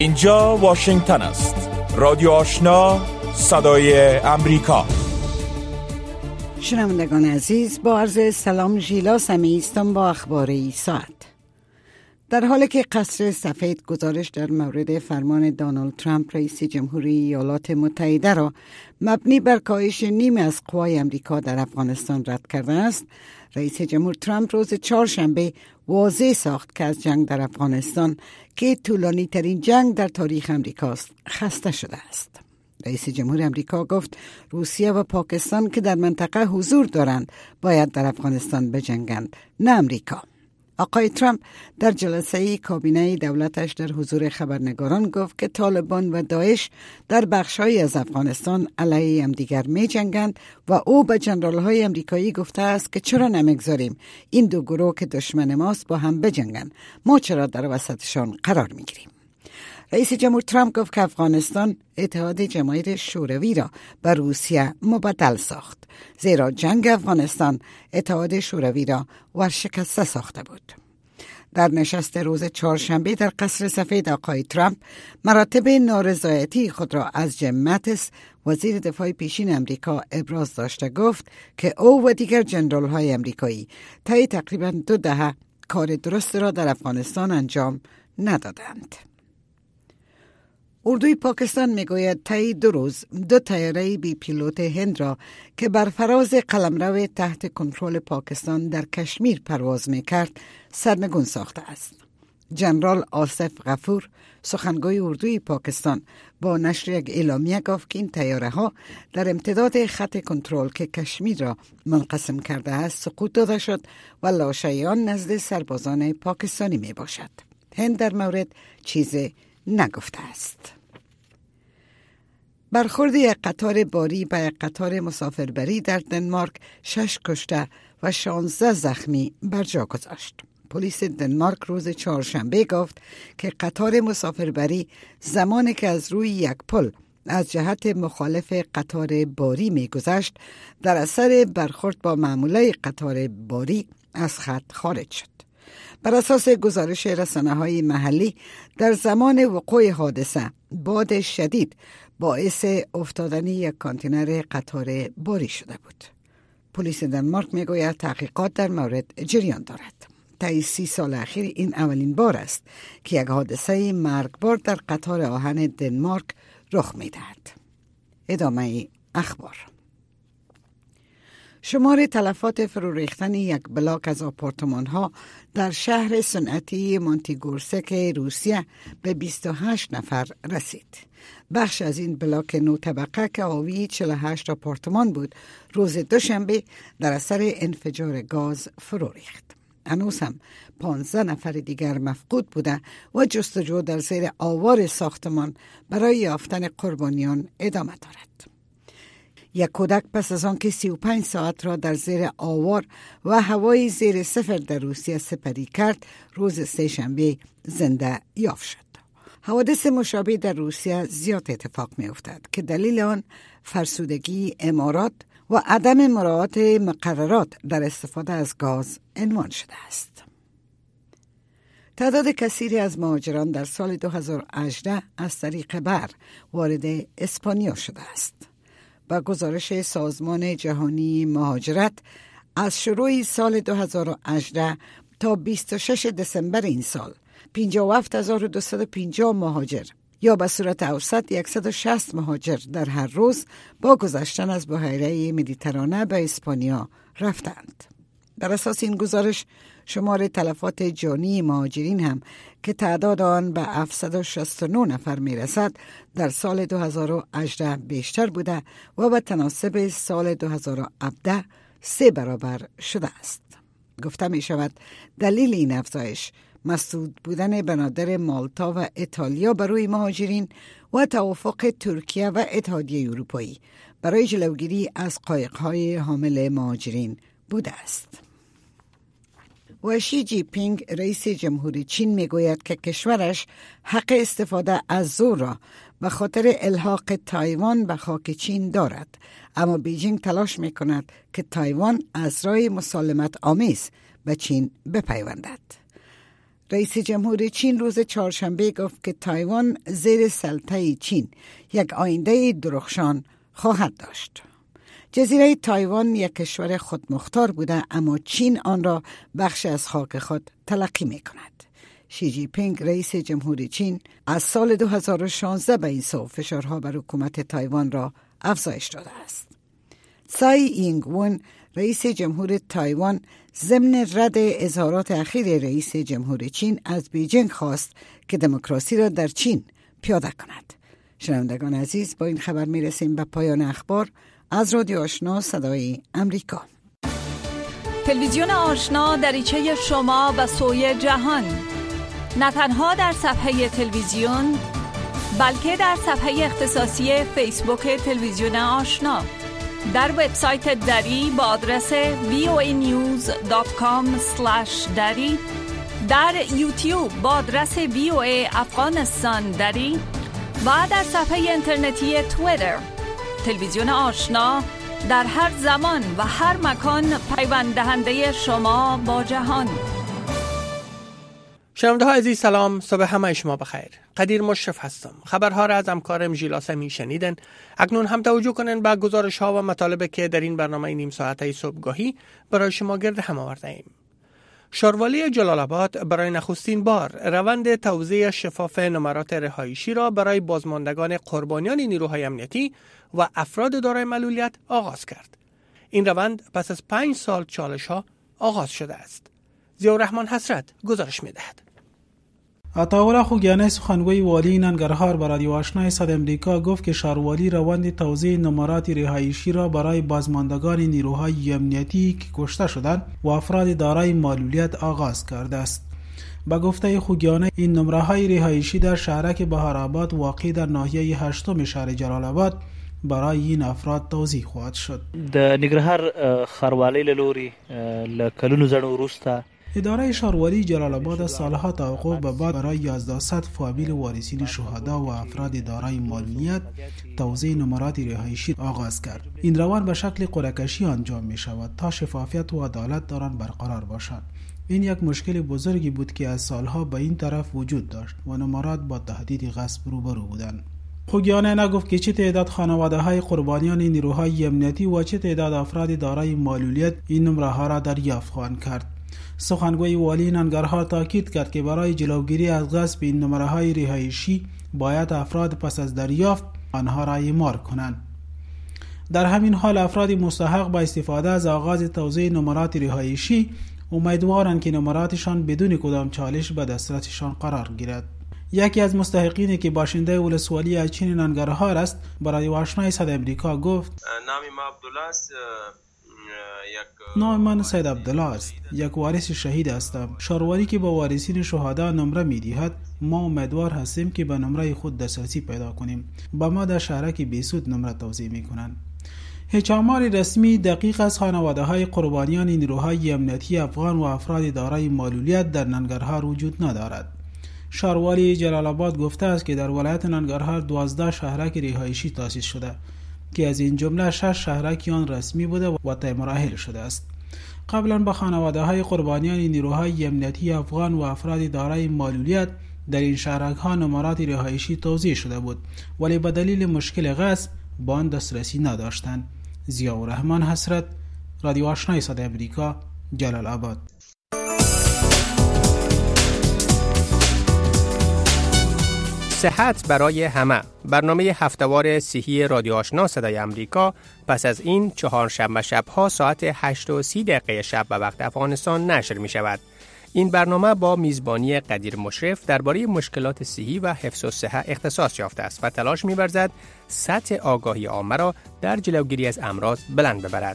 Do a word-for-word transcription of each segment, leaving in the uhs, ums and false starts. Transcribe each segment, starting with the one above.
اینجا واشنگتن است. رادیو آشنا، صدای امریکا. شنوندگان عزیز، با عرض سلام ژیلا سمی هستم با اخبار این ساعت. در حالی که قصر سفید گزارش در مورد فرمان دونالد ترامپ رئیس جمهوری ایالات متحده را مبنی بر کاهش نیم از قوای امریکا در افغانستان رد کرده است، رئیس جمهور ترامپ روز چهارشنبه واضح ساخت که از جنگ در افغانستان که طولانی ترین جنگ در تاریخ امریکاست خسته شده است. رئیس جمهور امریکا گفت روسیه و پاکستان که در منطقه حضور دارند باید در افغانستان بجنگند، نه امریکا. آقای ترامپ در جلسه کابینه دولتش در حضور خبرنگاران گفت که طالبان و داعش در بخش‌هایی از افغانستان علیه همدیگر می‌جنگند و او به ژنرال‌های امریکایی گفته است که چرا نمیگذاریم این دو گروه که دشمن ماست با هم بجنگند، ما چرا در وسطشان قرار می‌گیریم. رئیس جمهور ترامپ گفت که افغانستان اتحاد جماهیر شوروی را به روسیه مبدل ساخت، زیرا جنگ افغانستان اتحاد شوروی را ورشکسته ساخته بود. در نشست روز چهارشنبه در قصر سفید آقای ترامپ مراتب نارضایتی خود را از جیم ماتیس وزیر دفاع پیشین امریکا ابراز داشته. گفت که او و دیگر ژنرال‌های امریکایی طی تقریباً دو دهه کار درست را در افغانستان انجام ندادند. اردوی پاکستان میگوید طی دو روز دو طیاره بی پیلوت هند را که بر فراز قلمرو تحت کنترل پاکستان در کشمیر پرواز میکرد سرنگون ساخته است. جنرال آصف غفور سخنگوی اردوی پاکستان با نشر یک اعلامیه گفت که این طیاره ها در امتداد خط کنترل که کشمیر را منقسم کرده است سقوط داده شد و لاشه آن نزد سربازان پاکستانی می باشد. هند در مورد چیزی نگفته است. برخورد یک قطار باری به یک قطار مسافربری در دنمارک شش کشته و شانزده زخمی بر جا گذاشت. پلیس دنمارک روز چهارشنبه گفت که قطار مسافربری زمانی که از روی یک پل از جهت مخالف قطار باری می گذشت در اثر برخورد با معموله قطار باری از خط خارج شد. بر اساس گزارش رسانه‌های محلی در زمان وقوع حادثه باد شدید باعث افتادن یک کانتینر قطار باری شده بود. پلیس دنمارک میگوید تحقیقات در مورد جریان دارد. طی سی سال اخیر این اولین بار است که یک حادثه مرگبار در قطار آهن دنمارک رخ میدهد. ادامه اخبار. شمار تلفات فرو ریختن یک بلاک از آپارتمان‌ها در شهر صنعتی مونتیگورسک روسیه به بیست و هشت نفر رسید. بخش از این بلاک نو طبقه که حاوی چهل و هشت آپارتمان بود روز دوشنبه در اثر انفجار گاز فرو ریخت. هنوز هم پانزده نفر دیگر مفقود بوده و جستجو در زیر آوار ساختمان برای یافتن قربانیان ادامه دارد. یک کودک پس از آن که سی و پنج ساعت را در زیر آوار و هوای زیر صفر در روسیه سپری کرد روز سه‌شنبه زنده یافت شد. حوادث مشابه در روسیه زیاد اتفاق می افتد که دلیل آن فرسودگی امارات و عدم مراعات مقررات در استفاده از گاز عنوان شده است. تعداد کثیری از مهاجران در سال دو هزار و هجده از طریق بر وارد اسپانیا شده است. با گزارش سازمان جهانی مهاجرت از شروع سال دو هزار و هجده تا بیست و شش دسامبر این سال پنجاه و هفت هزار و دویست و پنجاه مهاجر یا به صورت اوسط صد و شصت مهاجر در هر روز با گذشتن از بحیره مدیترانه به اسپانیا رفتند. در اساس این گزارش شمار تلفات جانی مهاجرین هم که تعداد آن به هفتصد و شصت و نه نفر می رسد در سال دو هزار و هجده بیشتر بوده و به تناسب سال دو هزار و هفده سه برابر شده است. گفته می شود دلیل این افزایش مسدود بودن بنادر مالتا و ایتالیا برای مهاجرین و توافق ترکیه و اتحادیه اروپایی برای جلوگیری از قایق‌های حامل مهاجرین بوده است. و شی جی پینگ رئیس جمهوری چین میگوید که کشورش حق استفاده از زور را به خاطر الحاق تایوان به خاک چین دارد، اما بیجینگ تلاش میکند که تایوان از راه مسالمت آمیز به چین بپیوندد. رئیس جمهور چین روز چهارشنبه گفت که تایوان زیر سلطه چین یک آینده درخشان خواهد داشت. جزیره تایوان یک کشور خودمختار بوده، اما چین آن را بخش از خاک خود تلقی می کند. شی جی پینگ رئیس جمهور چین از سال دو هزار و شانزده به این سو فشارها بر حکومت تایوان را افزایش داده است. سای اینگ ون رئیس جمهور تایوان ضمن رد اظهارات اخیر رئیس جمهور چین از بیجینگ خواست که دموکراسی را در چین پیاده کند. شنوندگان عزیز، با این خبر می رسیم به پایان اخبار از رادیو آشنا صدای امریکا. تلویزیون آشنا دریچه شما و سوی جهان، نه تنها در صفحه تلویزیون بلکه در صفحه اختصاصی فیسبوک تلویزیون آشنا، در وبسایت دری با آدرس وی او ای نیوز دات کام اسلش دری، در یوتیوب با آدرس وی او ای افغانستان دری و در صفحه اینترنتی توییتر. تلویزیون آشنا در هر زمان و هر مکان پیوند دهنده شما با جهان. شنونده ها عزیز، سلام، صبح همه شما بخیر. قدیر مشرف هستم. خبرها را از همکارم ژیلاسمی شنیدن. اکنون هم توجه کنن به گزارش ها و مطالبی که در این برنامه نیم ساعته صبحگاهی برای شما گرد هم آورده ایم. شاروالی جلال آباد برای نخستین بار روند توزیع شفاف نمرات رهایشی را برای بازماندگان قربانیان نیروهای امنیتی و افراد دارای معلولیت آغاز کرد. این روند پس از پنج سال چالش ها آغاز شده است. ضیاءالرحمن حسرت گزارش می‌دهد. عطاالله خوگیانی سخنگوی والی ننگرهار به رادیو آشنا صدای امریکا گفت که شاروالی روند توزیع نمرات رهایشی را برای بازماندگان نیروهای امنیتی که کشته شدند و افراد دارای معلولیت آغاز کرده است. با گفته خوگیانی، این نمره‌های رهایشی در شهرک بهارآباد واقع در ناحیه هشتم شهر جلال آباد برای این افراد توزیع خواهد شد. د ننګرهار ښاروالۍ له لوري له کلونو زړو وروسته اداره شاروالی جلال آباد سالها توقف به بعد برای یازده صد فامیل وارثین شهدا و افراد دارای معلولیت توزیع نمرات رهایشی آغاز کرد. این روند به شکل قرعه‌کشی انجام می شود تا شفافیت و عدالت در آن برقرار باشد. این یک مشکل بزرگی بود که از سالها به این طرف وجود داشت و نمرات با تهدید غصب روبرو بودند. خوگیانی نگفت که چه تعداد خانواده های قربانیان نیروهای امنیتی و چه تعداد افراد دارای معلولیت این نمره ها را دریافت خواهند کرد. سخنگوی والی ننگرهار تاکید کرد که برای جلوگیری از غصب این نمره های رهایشی باید افراد پس از دریافت آنها را اعمار کنند. در همین حال افراد مستحق با استفاده از آغاز توزیع نمرات رهایشی امیدوارند که نمراتشان بدون کدام چالش به دسترسشان قرار گیرد. یکی از مستحقینی که باشنده ولسوالی اچین ننگرهار است برای آشنای صدای امریکا گفت: نام ما عبدالله است. نام من سید عبدالله است. یک وارث شهید هستم. شاروالی که با وارثین شهدا نمره می‌دهد، ما امیدوار هستیم که به نمره خود دسترسی پیدا کنیم. با ما در شهرک بیسود نمره توزیع می‌کنند. هیچ آمار رسمی دقیق از خانواده‌های قربانیان نیروهای امنیتی افغان و افراد دارای معلولیت در ننگرهار وجود ندارد. شاروالی جلال آباد گفته است که در ولایت ننگرهار دوازده شهرک رهایشی تأسیس شده که از این جمله شش شهرک آن رسمی بوده و طی مراحل شده است. قبلا به خانواده‌های قربانیان نیروهای امنیتی افغان و افراد دارای معلولیت در این شهرک ها نمرات رهایشی توزیع شده بود، ولی به دلیل مشکل غصب به آن دسترسی نداشتند. ضیاءالرحمن حسرت، رادیو آشنای صدای امریکا، جلال آباد. صحت برای همه، برنامه هفتهوار صحی رادیو آشنا صدای امریکا پس از این چهارشنبه شبها ساعت هشت و سی دقیقه شب به وقت افغانستان نشر می شود. این برنامه با میزبانی قدیر مشرف درباره مشکلات صحی و حفظ الصحه اختصاص یافته است و تلاش می ورزد سطح آگاهی عامه را در جلوگیری از امراض بلند ببرد.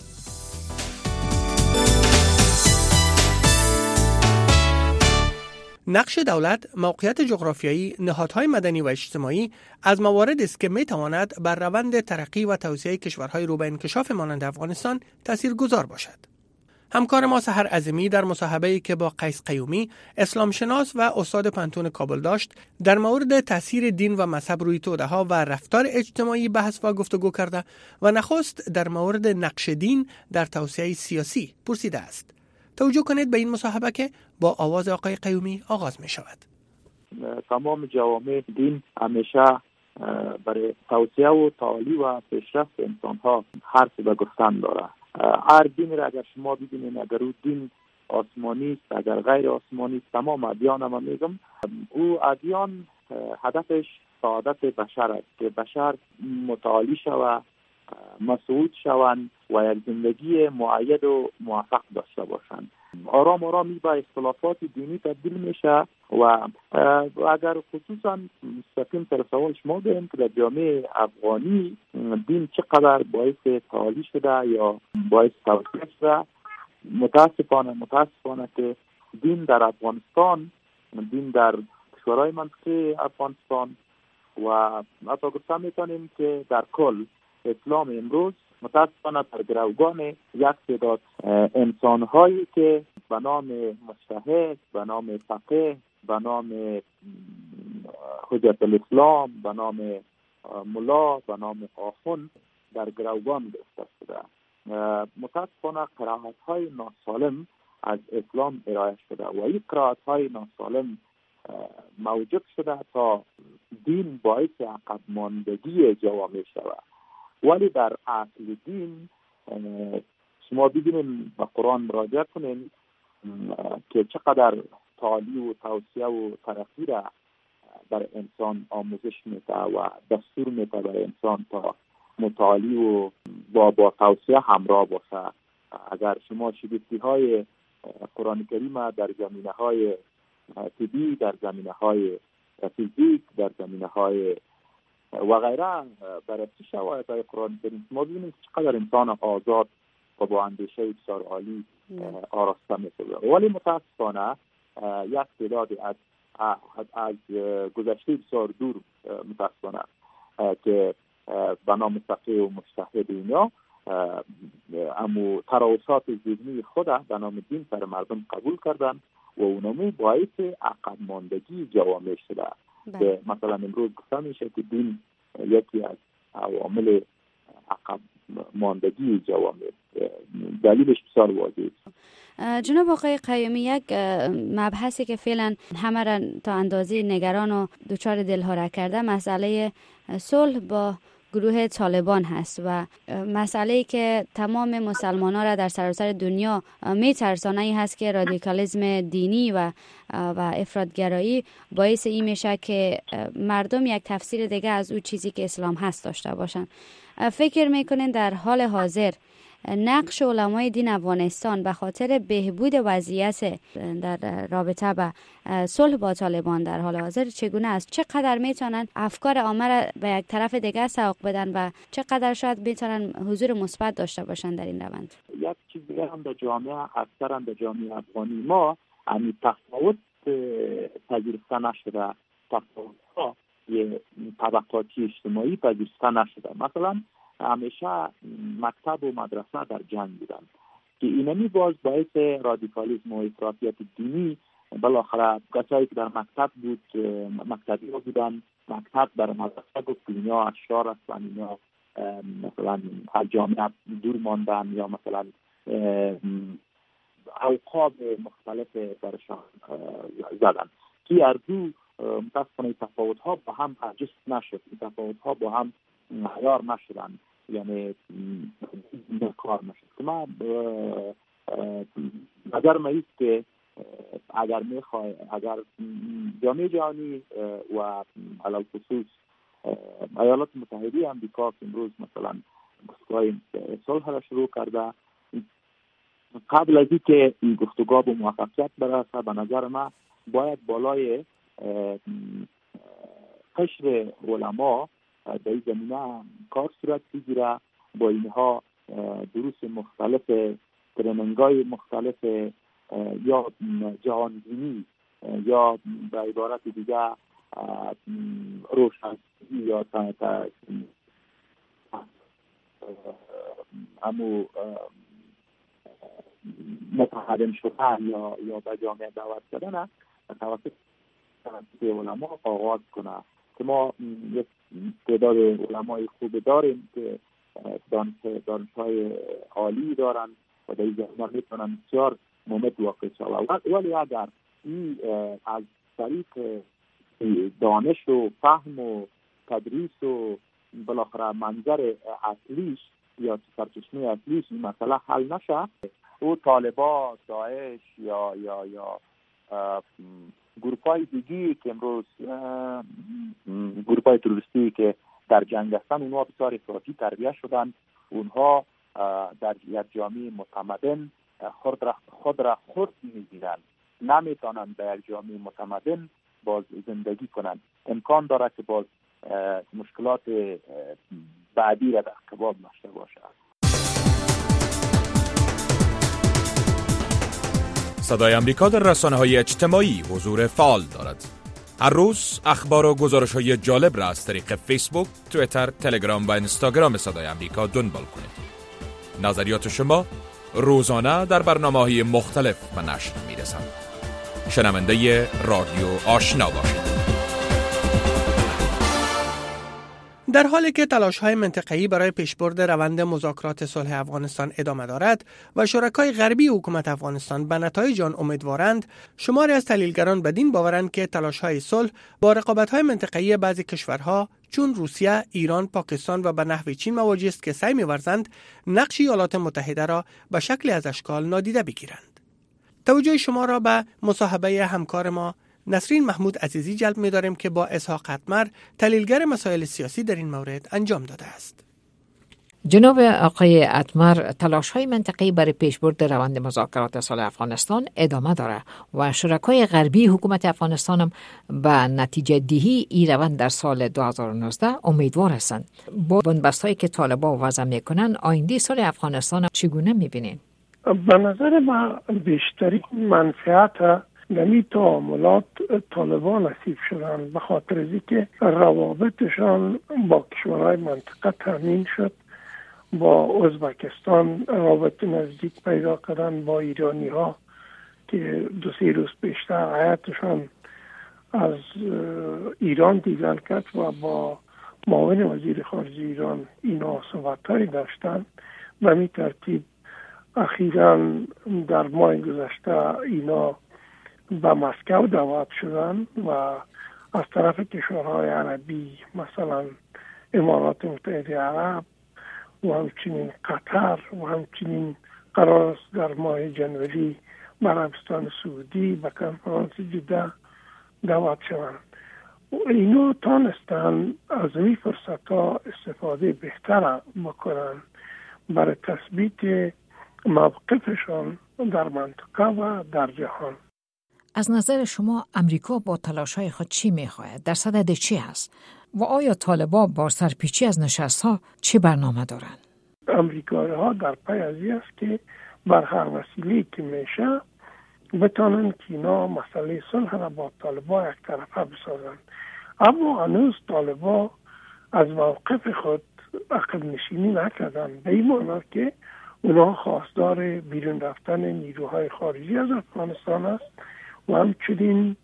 نقش دولت، موقعیت جغرافیایی، نهادهای مدنی و اجتماعی از مواردی است که میتواند بر روند ترقی و توسعه کشورهای رو به انکشاف مانند افغانستان تاثیرگذار باشد. همکار ما سحر عظیمی در مصاحبه‌ای که با قیس قیومی، اسلام شناس و استاد پنتون کابل داشت، در مورد تاثیر دین و مذهب روی توده‌ها و رفتار اجتماعی بحث و گفتگو کرده و نخست در مورد نقش دین در توسعه سیاسی پرسیده است. توجه کنید به این مصاحبه که با آواز آقای قیومی آغاز می شود. تمام جوامع دین همیشه برای توسعه و تعالی و پیشرفت انسان ها حرف به گفتن داره. هر دین را اگر شما ببینید، اگر او دین آسمانی است، اگر غیر آسمانی است، تمام ادیان هم میگم او ادیان هدفش سعادت بشر است که بشر متعالی شود، مسعود شوند و یک زندگی معید و موفق داشته باشند. آرام آرام می با اختلافات دینی تبدیل میشه و اگر خصوصا مستقیم سر سوال شما بگیم که در جامعه افغانی دین چقدر باعث تعالی شده یا باعث توسعه شده، متاسفانه متاسفانه که دین در افغانستان، دین در کشورهای منطقه افغانستان و حتی گفته میتونیم که در کل اسلام امروز متاسفانه در گروگان یک تعداد انسان‌هایی که به نام مجتهد، به نام فقیه، به نام حجت الاسلام، به نام ملا، به نام آخوند در گروگان گرفته شده. متاسفانه قرائت‌های ناسالم از اسلام ارائه شده و این قرائت‌های ناسالم موجب شده تا دین باعث عقب ماندگی جوامع شود. ولی در اصل دین شما ببینید به قرآن مراجعه کنید که چقدر تعالی و توسعه و ترقی را بر انسان آموزش میده و دستور میده بر انسان تا متعالی و با با توسعه همراه باشه. اگر شما شگفتی های قرآن کریم در زمینه های طبی، در زمینه های فیزیک، در زمینه های و غیره بررسی شواهد های قرآن کریم ما ببینیم چقدر انسان آزاد و با اندیشه بسیار عالی آراسته میشه. ولی متاسفانه یک تعداد از از گذشته بسیار دور متاسفانه که به نام فقیه و مجتهد اینا امو تراوسات ذهنی خود به نام دین پر مردم قبول کردن و اونمو باعث عقب ماندگی جوامع شده. که مثلا امروز گفته میشه که دین یکی از عوامل عقب ماندگی جوامع، دلیلش بسیار واضحه است. جناب آقای قیومی، یک مبحثی که فعلا همه را تا اندازه نگران و دچار دلهره کرده مسئله صلح با گروه طالبان هست و مسئله‌ای که تمام مسلمانان را در سراسر دنیا میترسانه ای هست که رادیکالیسم دینی و و افراطگرایی باعث این میشه که مردم یک تفسیر دیگه از اون چیزی که اسلام هست داشته باشن. فکر میکنین در حال حاضر نقش علمای دین افغانستان به خاطر بهبود وضعیت در رابطه با صلح با طالبان در حال حاضر چگونه است؟ چقدر میتونن افکار عامه را به یک طرف دیگه سوق بدن و چقدر شاید میتونن حضور مثبت داشته باشن در این روند؟ یک چیز دیگه هم در جامعه اکثرا در جامعه افغانی ما همین تفاوت پذیرفته نشده، تفاوت ها یه طبقاتی اجتماعی پذیرفته نشده. مثلا همیشه مکتب و مدرسه در جنگ بودن که اینمی باز باعث رادیکالیسم و افراطیت دینی بالاخره کسایی که در مکتب بود مکتبی ها بودن، مکتب در مدرسه گفت دنیا اشرار است و اینا مثلا از جامعه دور ماندن یا مثلا القاب مختلف برشان زدن که اردو متاسفانه تفاوت ها با هم برجست نشد، تفاوت ها با هم معیار نشدن، یعنی کار نشد. که من نظر من ایست که اگر میخوای اگر جامعه جهانی و علاوه خصوص ایالات متحده آمریکا که امروز مثلا گفتگوهای صلح را شروع کرده، قبل از اینکه این گفتگو به موفقیت برسه به نظر من باید بالای قشر علما در این زمینه کار صورت بگیره، با اینها دروس مختلف، ترنینگ‌های مختلف یا جهانبینی یا به عبارت دیگه روشن یا امو متحدم شدن یا یا به جامعه دعوت کردن توسط علما آغاز کنه. که ما یک تعداد علمای خوب داریم که دانش دانش‌های عالی دارن و در این زمینه میتونن بسیار ممد واقع شود. ولی اگر این از طریق دانش و فهم و تدریس و بالاخره منظر اصلیش یا سرچشمه اصلیش این مسئله حل نشه، او طالبا، داعش یا یا یا گروپ‌های دیگی که امروز گروپ‌های تروریستی که در جنگ هستن، اونها بسیار افراطی تربیت شدن. اونها در یک جامعه متمدن خود را خود را خود می‌بینند، نمیتونند در یک جامعه متمدن باز زندگی کنند. امکان دارد که باز مشکلات بعدی را در کباب داشته باشد. صدای آمریکا در رسانه‌های اجتماعی حضور فعال دارد. هر روز اخبار و گزارش‌های جالب را از طریق فیسبوک، توییتر، تلگرام و اینستاگرام صدای آمریکا دنبال کنید. نظریات شما روزانه در برنامه‌های مختلف به نشر می‌رسند. شنونده رادیو آشنا باشید. در حالی که تلاش‌های منطقه‌ای برای پیشبرد روند مذاکرات صلح افغانستان ادامه دارد و شرکای غربی حکومت افغانستان به نتایج آن امیدوارند، شماری از تحلیلگران بدین باورند که تلاش‌های صلح با رقابت‌های منطقه‌ای بعضی کشورها چون روسیه، ایران، پاکستان و به نحو چین مواجه است که سعی می‌ورزند نقش ایالات متحده را به شکلی از اشکال نادیده بگیرند. توجه شما را به مصاحبه همکار ما نسرین محمود عزیزی جلب می داریم که با اسحاق اتمر تحلیلگر مسائل سیاسی در این مورد انجام داده است. جناب آقای اتمر، تلاش‌های منطقه‌ای برای پیشبرد روند مذاکرات صلح افغانستان ادامه دارد و شرکای غربی حکومت افغانستان هم به نتیجه دهی این روند در سال دو هزار و نوزده امیدوار هستند. با بنبست‌هایی که طالبان وضع می‌کنند، آینده صلح افغانستان چگونه می‌بینید؟ به نظر من بیشترین منفعت نمی تعاملات طالبان نصیب شدن، به خاطر از اینکه روابطشان با کشورهای منطقه تامین شد. با ازبکستان روابط نزدیک پیدا کردن، با ایرانی ها که دو سه روز پیشتر هیئتشان از ایران دیدن کرد و با معاون وزیر خارجه ایران اینا صحبت‌هایی داشتن. به این ترتیب اخیراً در ماه گذشته اینا به مسکو دعوت شدن و از طرف کشورهای عربی مثلا امارات متحده عرب و همچنین قطر و همچنین قرار است در ماه جنوری عربستان سعودی به کنفرانس جده دعوت شوند. اینا تانستن از این فرصت ها استفاده بهتر بکنن برای تثبیت موقفشان در منطقه و در جهان. از نظر شما امریکا با تلاش‌های خود چی می‌خواهد؟ در صدد چی هست؟ و آیا طالبان با سرپیچی از نشست‌ها چه برنامه دارند؟ امریکایی‌ها در پی از این است که بر هر وسیله‌ای که میشه بتانن که اینا مسئله صلح را با طالبان یک طرفه بسازن. اما هنوز طالبان از موقف خود عقب نشینی نکردن، به این معنی که اونا خواستار بیرون رفتن نیروهای خارجی از افغانستان است و همچنین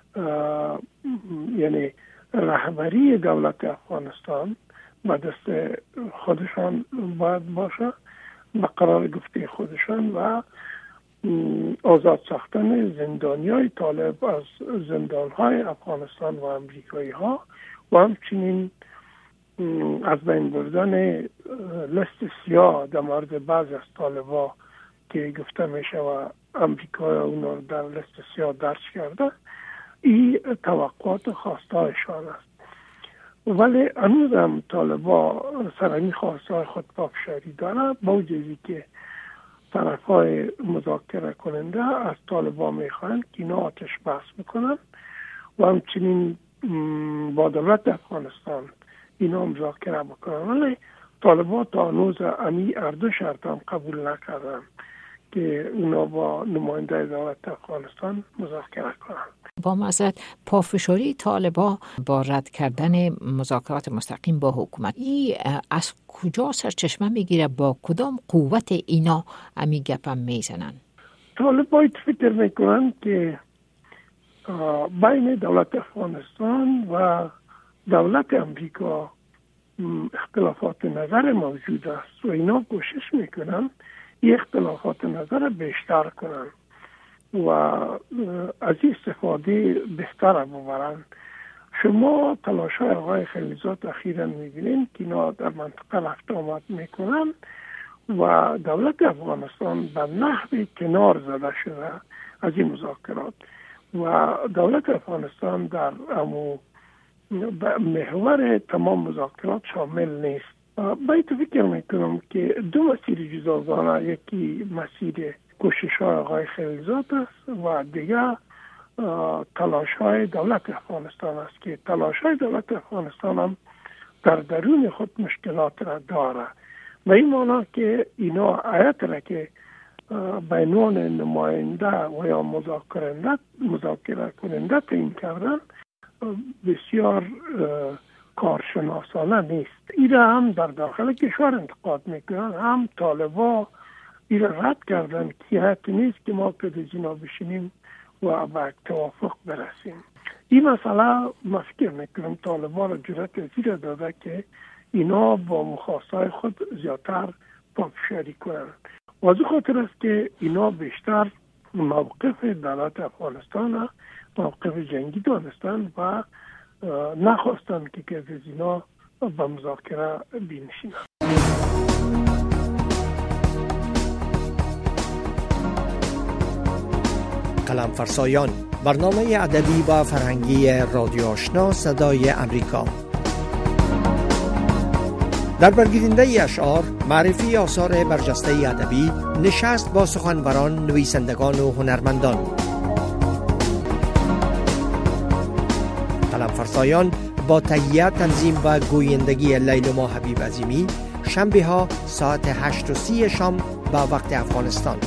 یعنی رهبری دولت افغانستان به دست خودشان باید باشه به قرار گفته خودشان و آزاد ساختن زندانی های طالب از زندان های افغانستان و امریکایی ها و همچنین از بین بردن لست سیاه در مورد بعض از طالبا که گفته میشه و امریکا اونا در لست سیاه درج کرده. این توقعات خواستایشان است، ولی هنوز هم طالبا سرمی خواستای خود پافشاری داره. با وجودی که طرف های مذاکره کننده از طالبا میخواهند که اینا آتش بس بکنن و همچنین با دولت افغانستان اینا مذاکره بکنن، ولی طالبا تا هنوز امی اردو شرط هم قبول نکردن که اونا با نماینده دولت افغانستان مذاکره کنن. با معذرت، پافشاری طالبان با رد کردن مذاکرات مستقیم با حکومت ای از کجا سرچشمه میگیره؟ با کدام قوت اینا امی گپم میزنن؟ طالبان فکر میکنن که بین دولت افغانستان و دولت امریکا اختلافات نظر موجود است و اینا کوشش میکنن این اختلافات نظر بیشتر کنن. و از این استفاده بهتر ببرند. شما تلاش های آقای خلیلزاد اخیراً میبینید که اینا در منطقه رفت آمد میکنن و دولت افغانستان به نحوی کنار زده شده از این مذاکرات و دولت افغانستان در امو محور تمام مذاکرات شامل نیست. باید فکر میکنم که دو مسیر جداگانه، یکی مسیر کوشش های آقای خلیلزاد است و دیگر تلاش های دولت افغانستان است که تلاش های دولت افغانستان هم در درون خود مشکلات را داره و این معنی که اینا آیت را که بینون نماینده و یا مذاکره مذاکره کننده تعیین کردن بسیار کارشناسانه نیست. اینا هم در داخل کشور انتقاد میکنن، هم طالبا اینا رد کردن که حتی نیست که ما که دینا بشینیم و به توافق برسیم. این مسئله ما فکر میکنم طالبان را جرأت زیر داده که اینا با مخواستای خود زیادتر پافشاری کنند. و از خاطر است که اینا بیشتر موقف دولت افغانستان موقف جنگی دانستند و نخواستند که که از اینا به مذاکره بنشینند. قلم فرسایان، برنامه ادبی و فرهنگی رادیو آشنا صدای امریکا. در برگزیدنده اشعار، معرفی آثار برجسته ادبی، نشست با سخنوران، نویسندگان و هنرمندان. قلم فرسایان با تهیه، تنظیم و گویندگی لیلما حبیب عظیمی، شنبه ها ساعت هشت و سی شام با وقت افغانستان.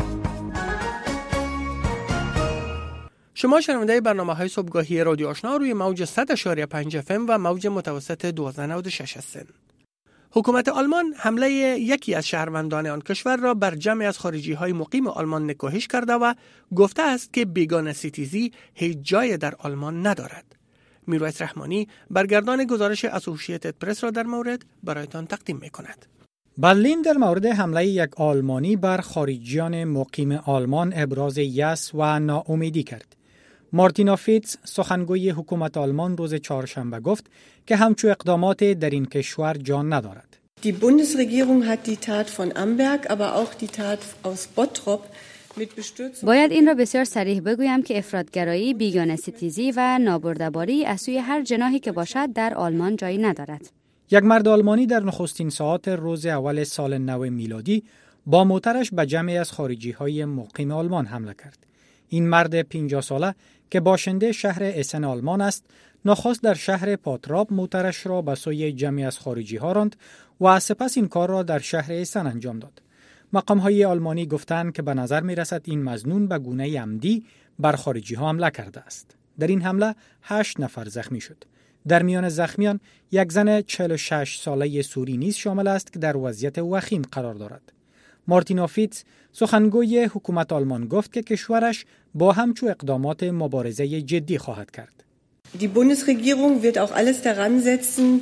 شما شنونده برنامه های صبحگاهی رادیو آشنا روی موج صد اشاری پنج اف ام و موج متوسط دوازده نود و شش هستند. حکومت آلمان حمله یکی از شهروندان آن کشور را بر جمعی از خارجی های مقیم آلمان نکوهش کرده و گفته است که بیگانه ستیزی هیچ جای در آلمان ندارد. میرویس رحمانی برگردان گزارش اسوسییتد پرس را در مورد برایتان تقدیم می کند. برلین در مورد حمله یک آلمانی بر خارجیان مقیم آلمان ابراز یأس و ناامیدی کرد. مارتینا فیتز سخنگوی حکومت آلمان روز چهارشنبه گفت که همچو اقدامات در این کشور جان ندارد. Die Bundesregierung hat die Tat von Amberg, aber auch die Tat aus Bottrop mit Bestürzung. باید این را بسیار صریح بگویم که افراطگرایی، بیگانه ستیزی و نابرده‌باری از سوی هر جناحی که باشد در آلمان جایی ندارد. یک مرد آلمانی در نخستین ساعات روز اول سال نو میلادی با موترش به جمعی از خارجی‌های مقیم آلمان حمله کرد. این مرد پنجاه ساله که باشنده شهر اسن آلمان است، نخست در شهر پاتراب موترش را به سوی جمعی از خارجی‌ها راند و سپس این کار را در شهر اسن انجام داد. مقام‌های آلمانی گفتند که به نظر می‌رسد این مظنون به گونه عمدی بر خارجی‌ها حمله کرده است. در این حمله هشت نفر زخمی شد. در میان زخمیان یک زن چهل و شش ساله سوری نیز شامل است که در وضعیت وخیم قرار دارد. مارتینا فیتز سخنگوی حکومت آلمان گفت که کشورش با همچو اقدامات مبارزه جدی خواهد کرد. Die Bundesregierung wird auch alles daran setzen.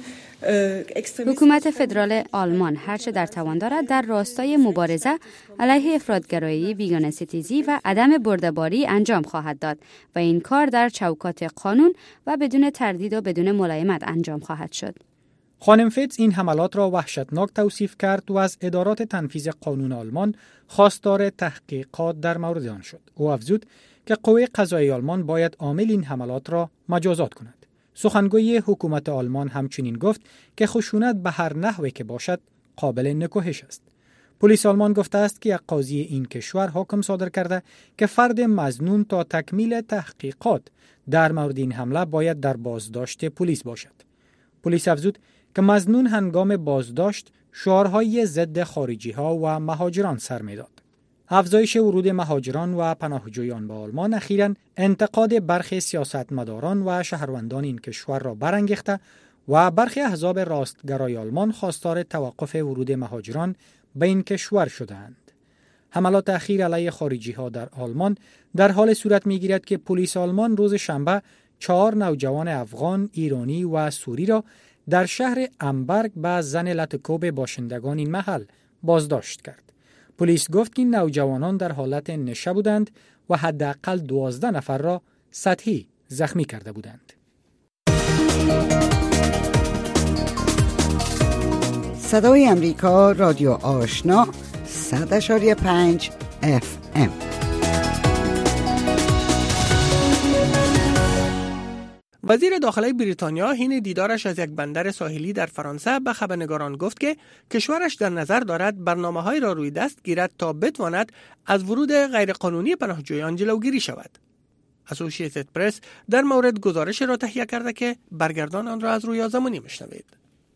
حکومت فدرال آلمان هرچه در توان دارد در راستای مبارزه علیه افراطگرایی، بیگانه ستیزی و عدم برده‌باری انجام خواهد داد و این کار در چوکات قانون و بدون تردید و بدون ملایمت انجام خواهد شد. خانم فیتز این حملات را وحشتناک توصیف کرد و از ادارات تنفیذ قانون آلمان خواستار تحقیقات در مورد آن شد. او افزود که قوه قضایی آلمان باید عامل این حملات را مجازات کند. سخنگوی حکومت آلمان همچنین گفت که خشونت به هر نحوی که باشد قابل نکوهش است. پلیس آلمان گفته است که یک قاضی این کشور حکم صادر کرده که فرد مظنون تا تکمیل تحقیقات در مورد این حمله باید در بازداشت پلیس باشد. پلیس افزود که مظنون هنگام بازداشت شعارهای ضد خارجی‌ها و مهاجران سر می‌داد. افزایش ورود مهاجران و پناهجویان به آلمان اخیراً انتقاد برخی سیاستمداران و شهروندان این کشور را برانگیخته و برخی احزاب راستگرای آلمان خواستار توقف ورود مهاجران به این کشور شدند. حملات اخیر علیه خارجی‌ها در آلمان در حال صورت می‌گیرد که پلیس آلمان روز شنبه چهار نوجوان افغان، ایرانی و سوری را در شهر امبرگ به زن لتکوب باشندگان این محل بازداشت کرد. پلیس گفت که این نوجوانان در حالت نشه بودند و حداقل دوازده نفر را سطحی زخمی کرده بودند. صدای امریکا، رادیو آشنا، صد اشاری پنج اف ام. وزیر داخلی بریتانیا حین دیدارش از یک بندر ساحلی در فرانسه به خبرنگاران گفت که کشورش در نظر دارد برنامه‌هایی را روی دست گیرد تا بتواند از ورود غیرقانونی پناهجویان جلوگیری شود. اسوسییتد پرس در مورد گزارش را تهیه کرده که برگردان آن را از روی زمانی میشنوید.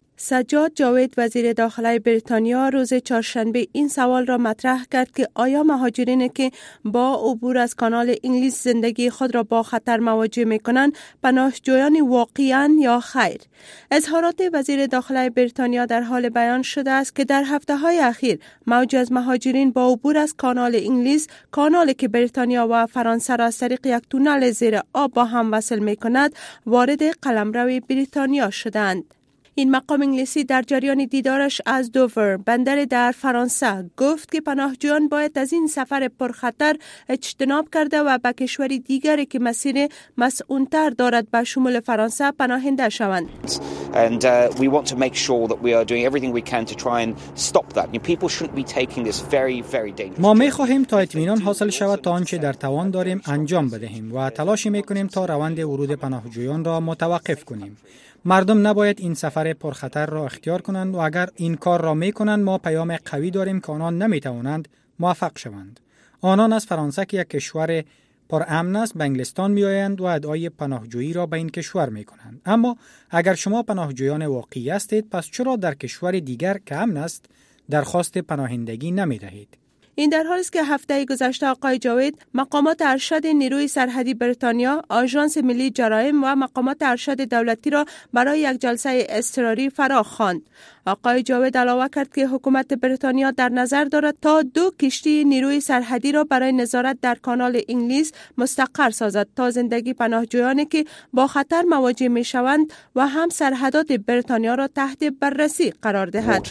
سجاد جاوید وزیر داخلی بریتانیا روز چهارشنبه این سوال را مطرح کرد که آیا مهاجرینی که با عبور از کانال انگلیس زندگی خود را با خطر مواجه می‌کنند پناهجویان واقعی‌اند یا خیر. اظهارات وزیر داخلی بریتانیا در حال بیان شده است که در هفته‌های اخیر موج از مهاجرین با عبور از کانال انگلیس، کانالی که بریتانیا و فرانسه را از طریق یک تونل زیر آب با هم وصل می‌کند، وارد قلمرو بریتانیا شدند. این مقام انگلیسی در جریان دیدارش از دوور، بندر در فرانسه، گفت که پناهجویان باید از این سفر پرخطر اجتناب کرده و به کشور دیگری که مسیر مسئول‌تر دارد به شمول فرانسه پناهنده شوند. And uh, we want to make sure that we are doing everything we can to try and stop that. You know, people shouldn't be taking this very very dangerous. ما می‌خواهیم تا اطمینان حاصل شود تا آنچه در توان داریم انجام بدهیم و تلاش می‌کنیم تا روند ورود پناهجویان را متوقف کنیم. مردم نباید این سفر پرخطر را اختیار کنند و اگر این کار را می‌کنند ما پیام قوی داریم که آنان نمی‌توانند موفق شوند. آنان از فرانسه که یک کشور پر امن است به انگلستان می‌آیند و ادعای پناهجویی را به این کشور می‌کنند. اما اگر شما پناهجویان واقعی هستید پس چرا در کشور دیگر که امن است درخواست پناهندگی نمی‌دهید؟ این در حالی است که هفته گذشته آقای جاوید مقامات ارشد نیروی سرحدی بریتانیا، آژانس ملی جرایم و مقامات ارشد دولتی را برای یک جلسه اضطراری فرا خواند. آقای جاوید علاوه کرد که حکومت بریتانیا در نظر دارد تا دو کشتی نیروی سرحدی را برای نظارت در کانال انگلیس مستقر سازد تا زندگی پناهجویانی که با خطر مواجه می شوند و هم سرحدات بریتانیا را تحت بررسی قرار دهد.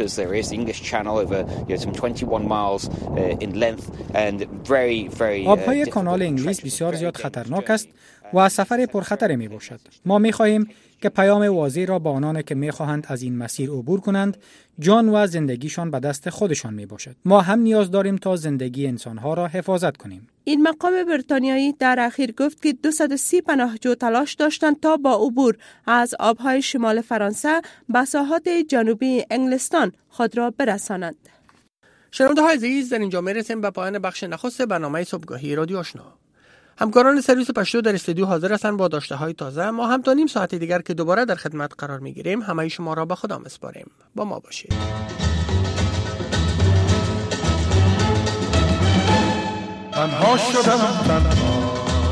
آبهای کانال انگلیس بسیار زیاد خطرناک است و سفر پرخطر می باشد. ما می خواهیم که پیام واضح را به آنان که می خواهند از این مسیر عبور کنند جان و زندگیشان به دست خودشان می باشد. ما هم نیاز داریم تا زندگی انسانها را حفاظت کنیم. این مقام بریتانیایی در اخیر گفت که دویست و سی پناهجو تلاش داشتند تا با عبور از آبهای شمال فرانسه به ساحات جنوبی انگلستان خود را برسانند. شنونده های عزیز، در اینجا میرسیم به پایان بخش نخست برنامه صبحگاهی رادیو آشنا. همکاران سرویس پشتو در استودیو حاضر هستند با داشته های تازه. ما هم تا نیم ساعت دیگر که دوباره در خدمت قرار میگیریم همه شما را به خدا میسپاریم. با ما باشید. تنها شدم تنها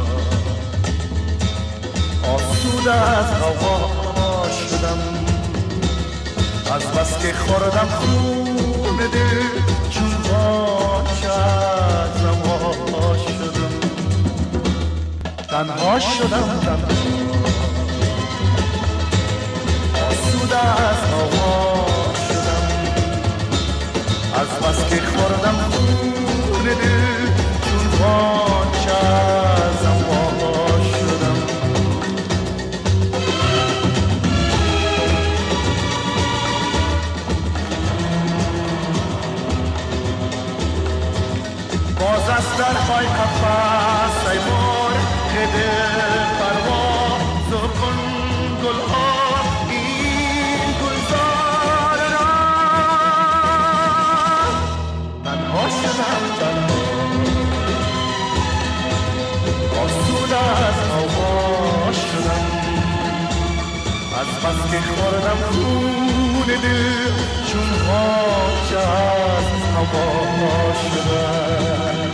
آسوده از هوا شدم از بس که خوردم خون دل چون پاک از هوا شدم تنها شدم تنها آسوده از هوا شدم از بس که خوردم خون دل چون پاک از هوا شدم باز از درهای قفس ای مرغ پرواز کن گلها این گلزار را تنها شدم تنها آسوده از هوا شدم از بس که خوردم خون دل چون خاک از هوا شدم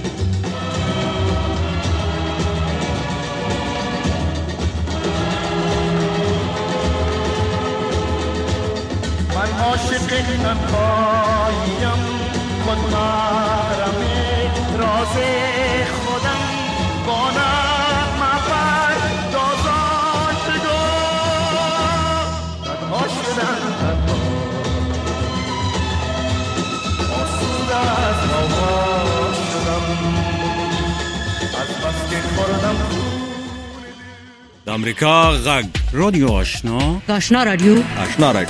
من عاشق تنهاییم خود محرم راز خودم با نغمه پردازان شدم تنها شدم تنها آسوده از هوا شدم امریکا غږ رادیو آشنا آشنا رادیو آشنا رادیو